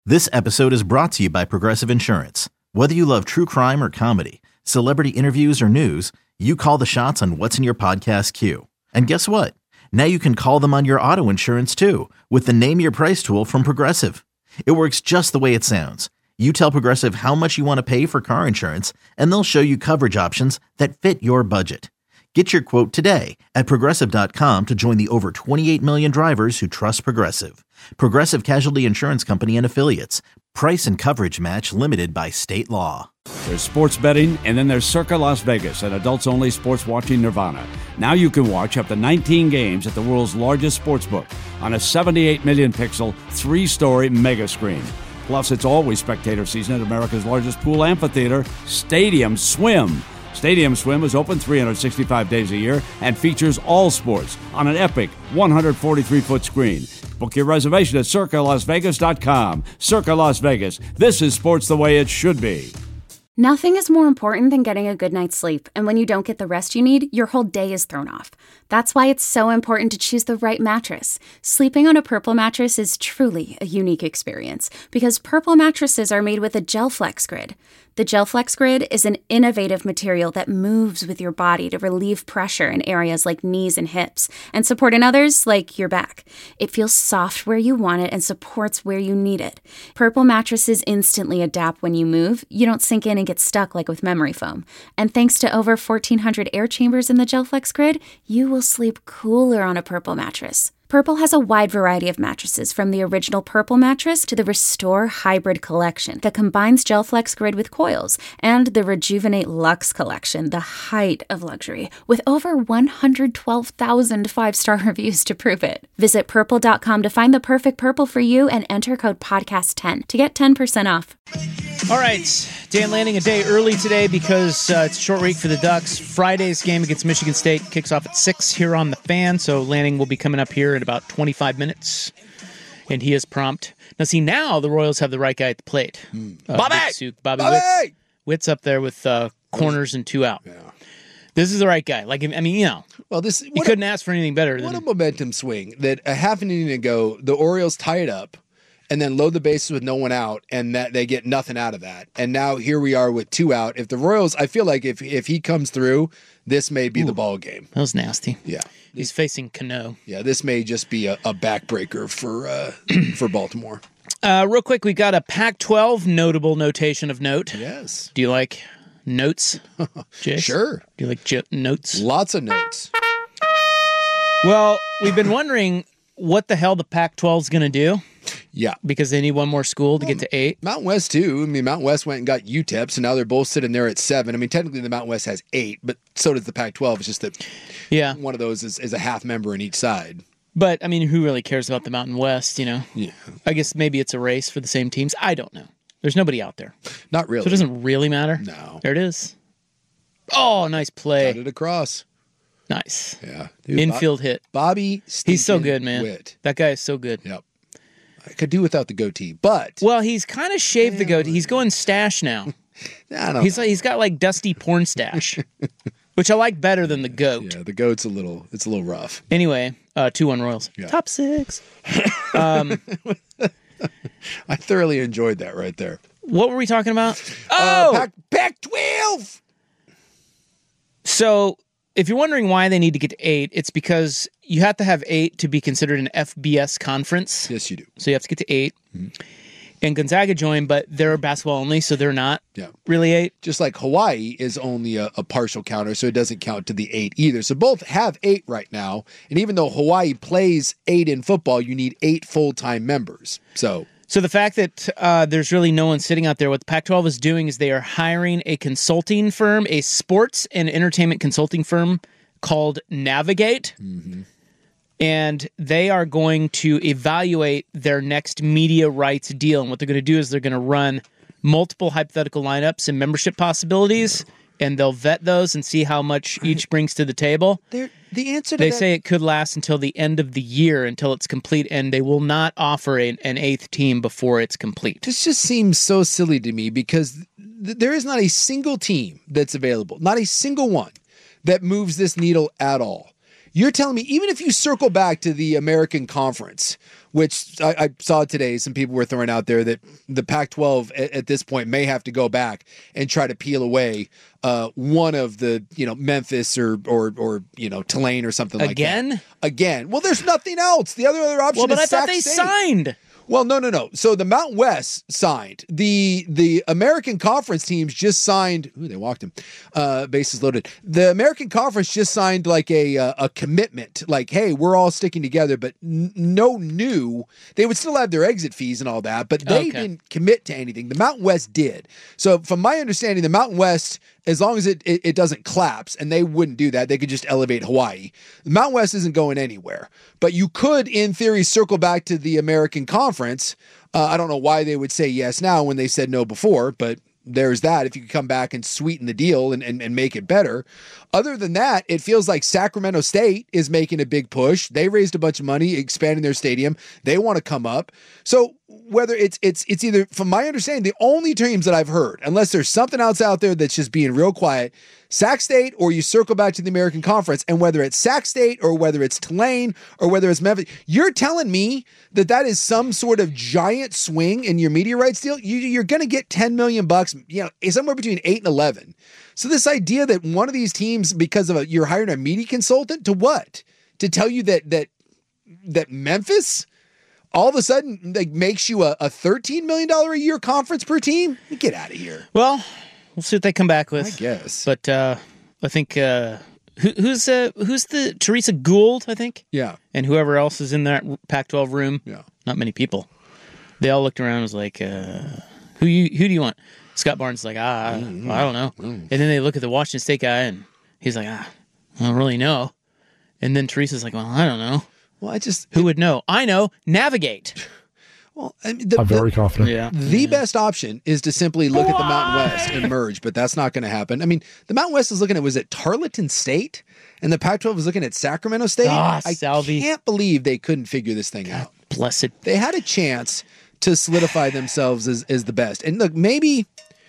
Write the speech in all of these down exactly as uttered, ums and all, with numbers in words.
This episode is brought to you by Progressive Insurance. Whether you love true crime or comedy, celebrity interviews or news, you call the shots on what's in your podcast queue. And guess what? Now you can call them on your auto insurance too with the Name Your Price tool from Progressive. It works just the way it sounds. You tell Progressive how much you want to pay for car insurance, and they'll show you coverage options that fit your budget. Get your quote today at Progressive dot com to join the over twenty-eight million drivers who trust Progressive. Progressive Casualty Insurance Company and Affiliates. Price and coverage match limited by state law. There's sports betting, and then there's Circa Las Vegas, an adults-only sports watching nirvana. Now you can watch up to nineteen games at the world's largest sportsbook on a seventy-eight million pixel, three-story mega screen. Plus, it's always spectator season at America's largest pool amphitheater, Stadium Swim. Stadium Swim is open three hundred sixty-five days a year and features all sports on an epic one hundred forty-three foot screen. Book your reservation at Circa Las Vegas dot com. Circa Las Vegas. This is sports the way it should be. Nothing is more important than getting a good night's sleep, and when you don't get the rest you need, your whole day is thrown off. That's why it's so important to choose the right mattress. Sleeping on a Purple mattress is truly a unique experience, because Purple mattresses are made with a GelFlex Grid. The GelFlex Grid is an innovative material that moves with your body to relieve pressure in areas like knees and hips, and support in others like your back. It feels soft where you want it and supports where you need it. Purple mattresses instantly adapt when you move. You don't sink in and get stuck like with memory foam. And thanks to over fourteen hundred air chambers in the GelFlex Grid, you will sleep cooler on a Purple mattress. Purple has a wide variety of mattresses, from the original Purple mattress to the Restore Hybrid collection that combines GelFlex Grid with coils, and the Rejuvenate Luxe collection, the height of luxury, with over one hundred twelve thousand five-star reviews to prove it. Visit purple dot com to find the perfect Purple for you and enter code podcast ten to get ten percent off. All right, Dan Lanning a day early today because uh, it's a short week for the Ducks. Friday's game against Michigan State kicks off at six here on the Fan, so Lanning will be coming up here in about twenty-five minutes, and he is prompt. Now, see, now the Royals have the right guy at the plate. Mm. Uh, Bobby! Suk, Bobby! Bobby! Witt's, Witt's up there with uh, corners and two out. Yeah. This is the right guy. Like, I mean, you know, well, this you couldn't a, ask for anything better. What than, a momentum swing that a half an inning ago, the Orioles tie it up and then load the bases with no one out, and that they get nothing out of that. And now here we are with two out. If the Royals, I feel like if if he comes through, this may be Ooh, the ball game. That was nasty. Yeah. He's facing Cano. Yeah, this may just be a, a backbreaker for uh, for Baltimore. Uh, real quick, we got a Pac twelve notable notation of note. Yes. Do you like notes, Jay? Sure. Do you like j- notes? Lots of notes. Well, we've been wondering what the hell the Pac twelve is going to do. Yeah. Because they need one more school to well, get to eight. Mountain West, too. I mean, Mountain West went and got U T E P, so now they're both sitting there at seven. I mean, technically the Mountain West has eight, but so does the Pac twelve. It's just that yeah. one of those is, is a half member in each side. But, I mean, who really cares about the Mountain West, you know? Yeah. I guess maybe it's a race for the same teams. I don't know. There's nobody out there. Not really. So it doesn't really matter? No. There it is. Oh, nice play. Got it across. Nice. Yeah. Dude, Infield Bob, hit. Bobby He's so good, man. Witt. That guy is so good. Yep. I could do without the goatee, but... Well, he's kind of shaved yeah, the goatee. He's going stash now. I don't he's know. like, he's got like dusty porn stash, which I like better than the goat. Yeah, the goat's a little, it's a little rough. Anyway, uh, two one Royals. Yeah. Top six. um, I thoroughly enjoyed that right there. What were we talking about? Oh! Uh, Pac twelve! So... If you're wondering why they need to get to eight, it's because you have to have eight to be considered an F B S conference. Yes, you do. So you have to get to eight. Mm-hmm. And Gonzaga joined, but they're basketball only, so they're not yeah. really eight. Just like Hawaii is only a, a partial counter, so it doesn't count to the eight either. So both have eight right now. And even though Hawaii plays eight in football, you need eight full-time members. So... So the fact that uh, there's really no one sitting out there, what the Pac twelve is doing is they are hiring a consulting firm, a sports and entertainment consulting firm called Navigate. Mm-hmm. And they are going to evaluate their next media rights deal. And what they're going to do is they're going to run multiple hypothetical lineups and membership possibilities, and they'll vet those and see how much each brings to the table. They're, the answer to they that... say it could last until the end of the year, until it's complete, and they will not offer a, an eighth team before it's complete. This just seems so silly to me because th- there is not a single team that's available, not a single one that moves this needle at all. You're telling me, even if you circle back to the American Conference, which I, I saw today, some people were throwing out there that the Pac twelve at, at this point may have to go back and try to peel away uh, one of the, you know, Memphis or or or you know Tulane or something like Again? that. Again, well, there's nothing else. The other other option Well, but is I thought Sac they State. signed. Well, no, no, no. So the Mountain West signed. The the American Conference teams just signed. Ooh, they walked him. Uh, bases loaded. The American Conference just signed like a uh, a commitment. Like, hey, we're all sticking together, but n- no new. They would still have their exit fees and all that, but they Okay. didn't commit to anything. The Mountain West did. So from my understanding, the Mountain West, as long as it, it, it doesn't collapse, and they wouldn't do that, they could just elevate Hawaii. The Mountain West isn't going anywhere. But you could, in theory, circle back to the American Conference. Uh, I don't know why they would say yes now when they said no before, but there's that. If you could come back and sweeten the deal and, and, and make it better. Other than that, it feels like Sacramento State is making a big push. They raised a bunch of money, expanding their stadium. They want to come up. So whether it's it's it's either, from my understanding, the only teams that I've heard, unless there's something else out there that's just being real quiet, Sac State, or you circle back to the American Conference, and whether it's Sac State or whether it's Tulane or whether it's Memphis, you're telling me that that is some sort of giant swing in your media rights deal. You, you're going to get ten million bucks, you know, somewhere between eight and eleven. So this idea that one of these teams, because of a, you're hiring a media consultant to what? To tell you that that that Memphis all of a sudden like makes you a, a thirteen million dollars a year conference per team? Get out of here. Well, we'll see what they come back with. I guess. But uh, I think uh, who, who's uh, who's the Teresa Gould, I think? Yeah. And whoever else is in that Pac twelve room. Yeah. Not many people. They all looked around and was like, uh, who you who do you want? Scott Barnes is like, ah, mm, well, I don't know. Mm. And then they look at the Washington State guy and he's like, ah, I don't really know. And then Teresa's like, well, I don't know. Well, I just who would know? I know. Navigate. Well, I mean, the, I'm very the, confident. Yeah. The best option is to simply look at the Mountain West and merge, but that's not going to happen. I mean, the Mountain West is looking at, was it Tarleton State? And the Pac twelve was looking at Sacramento State? Ah, I Salvi. can't believe they couldn't figure this thing God out. bless it. They had a chance to solidify themselves as, as the best. And look, maybe,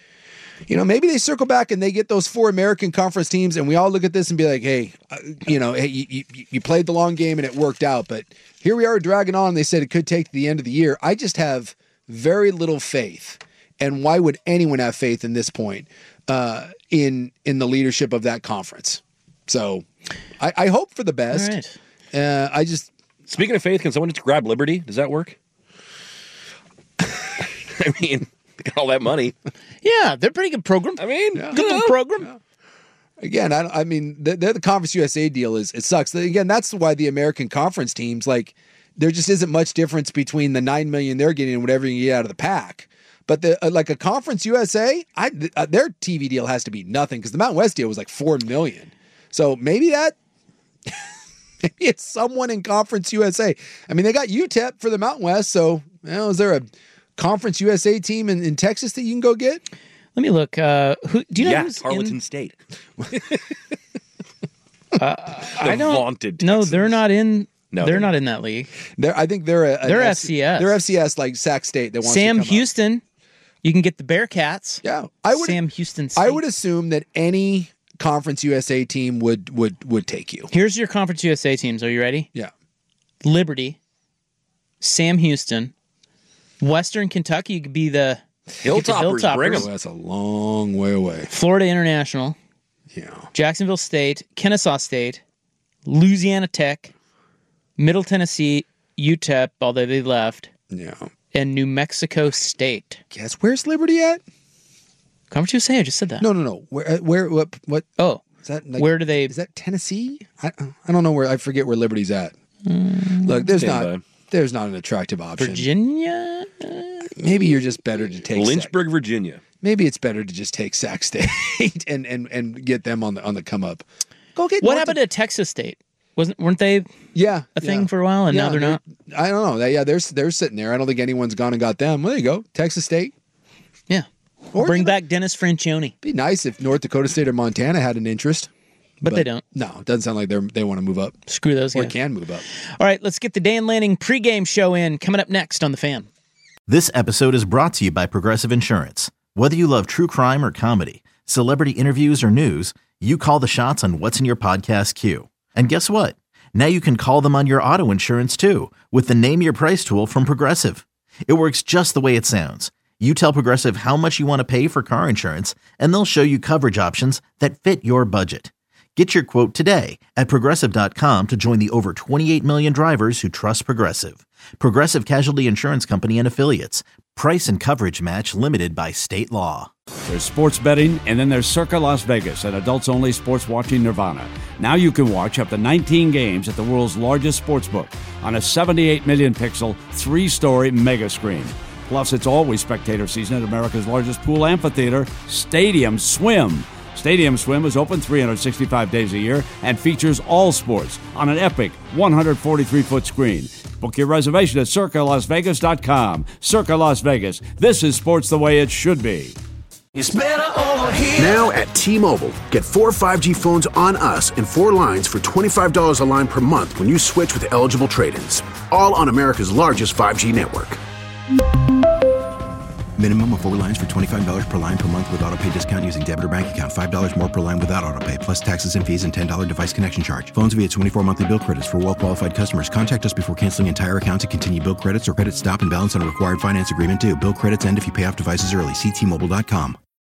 you know, maybe they circle back and they get those four American Conference teams and we all look at this and be like, hey, uh, you know, hey, you, you, you played the long game and it worked out. But here we are dragging on. They said it could take to the end of the year. I just have very little faith. And why would anyone have faith in this point uh, in in the leadership of that conference? So I, I hope for the best. All right. Uh, I just... Speaking of faith, can someone just grab Liberty? Does that work? I mean, they got all that money. Yeah, they're a pretty good program. I mean, good little program. Yeah. Again, I, I mean, the, the, the Conference U S A deal is, it sucks. Again, that's why the American Conference teams, like, there just isn't much difference between the nine million they're getting and whatever you get out of the pack. But the uh, like a Conference U S A, I, uh, their T V deal has to be nothing because the Mountain West deal was like four million. So maybe that, maybe it's someone in Conference U S A. I mean, they got U T E P for the Mountain West. So, you know, is there a Conference U S A team in, in Texas that you can go get? Let me look. Uh, who do you know? Yeah, who's Tarleton in, State. uh, I don't. Vaunted No, Texans. they're not in. No, they're they're not in that league. They're, I think they're a, They're an F C S. They're F C S like Sac State. That wants Sam to come Houston. Up. You can get the Bearcats. Yeah, I would. Sam Houston State. I would assume that any Conference U S A team would would would take you. Here's your Conference U S A teams. Are you ready? Yeah. Liberty, Sam Houston, Western Kentucky could be the Hilltoppers, Hilltoppers. bring Oh, 'em. that's a long way away. Florida International, Yeah. Jacksonville State, Kennesaw State, Louisiana Tech, Middle Tennessee, U T E P, although they left, Yeah. and New Mexico State. Guess where's Liberty at? Conference U S A, I just said that. No, no, no. Where? uh, Where? What? What? Oh, Is that? Like, where do they... Is that Tennessee? I I don't know where. I forget where Liberty's at. Look, there's Stand not. by. There's not an attractive option. Virginia? Maybe you're just better to take Sac- Lynchburg, Virginia. Maybe it's better to just take Sac State and and and get them on the on the come up. Go get What North happened to Texas State? Wasn't weren't they Yeah, a thing yeah. for a while and Yeah, now they're not? I don't know. They, yeah, they're they're sitting there. I don't think anyone's gone and got them. Well, there you go, Texas State. Yeah. Or, Bring you know, back Dennis Franchione. Be nice if North Dakota State or Montana had an interest, But, they don't. No, it doesn't sound like they are they want to move up Screw those or guys. can move up. All right, let's get the Dan Lanning pregame show in. Coming up next on The Fan. This episode is brought to you by Progressive Insurance. Whether you love true crime or comedy, celebrity interviews or news, you call the shots on what's in your podcast queue. And guess what? Now you can call them on your auto insurance too with the Name Your Price tool from Progressive. It works just the way it sounds. You tell Progressive how much you want to pay for car insurance, and they'll show you coverage options that fit your budget. Get your quote today at Progressive dot com to join the over twenty-eight million drivers who trust Progressive. Progressive Casualty Insurance Company and Affiliates. Price and coverage match limited by state law. There's sports betting, and then there's Circa Las Vegas, an adults-only sports watching nirvana. Now you can watch up to nineteen games at the world's largest sportsbook on a seventy-eight million pixel, three-story mega screen. Plus, it's always spectator season at America's largest pool amphitheater, Stadium Swim. Stadium Swim is open three hundred sixty-five days a year and features all sports on an epic one hundred forty-three foot screen. Book your reservation at Circa Las Vegas dot com. Circa Las Vegas. This is sports the way it should be. It's better over here. Now at T-Mobile, get four five G phones on us and four lines for twenty-five dollars a line per month when you switch with eligible trade-ins. All on America's largest five G network. Minimum of four lines for twenty-five dollars per line per month with autopay discount using debit or bank account. five dollars more per line without autopay, plus taxes and fees and ten dollars device connection charge. Phones via twenty-four monthly bill credits for well-qualified customers. Contact us before canceling entire account to continue bill credits or credit stop and balance on a required finance agreement due. Bill credits end if you pay off devices early. See T Mobile dot com.